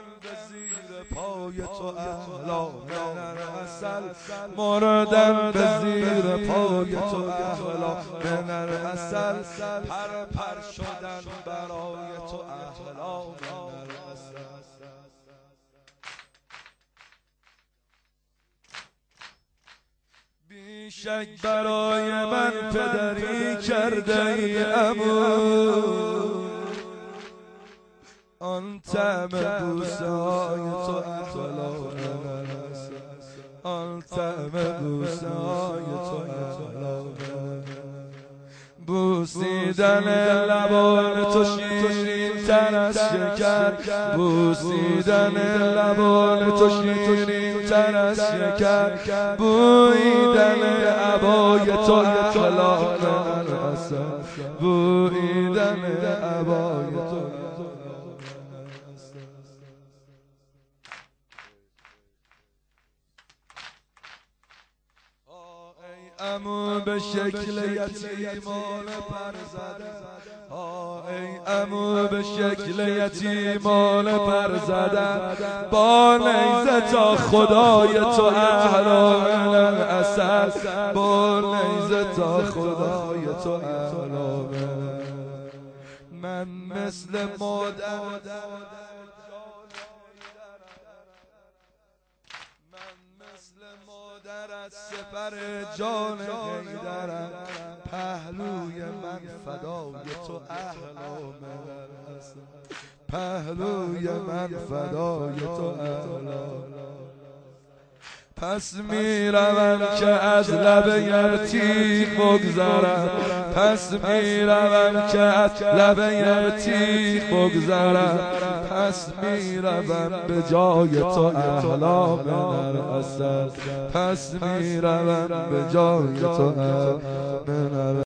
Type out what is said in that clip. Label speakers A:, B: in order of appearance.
A: به زیر پای تو احلام من عسل، مردم به زیر پای تو احلام من عسل، پر پر شدن برای تو احلام من عسل. بیشک برای من پدری کرده ای عمو، آن طعم بوسه های تو احلام من عسل، آن طعم بوسه های تو احلام من، بوسیدن لبان تو شیرین تر از شکر، بوسیدن لبان تو شیرین تر از شکر، بویدن عبای تو احلام من عسل، بویدن عبای تو. عمو به شکل یتیمان پر زده، ای عمو به شکل یتیمان پر زده، با نیزه تا خدای تو احلام من عسل، با نیزه تا خدای تو احلام من، مثل مادر از سپر جان حیدرم، پهلوی من فدای تو احلام من عسل، پهلوی من فدای تو احلام. پس میروم که از لب یتیم بگذرم، پس میروم که از لب یتیم بگذرم، پس میروم به جای تو احلام من عسل، پس میروم به جای تو احلام من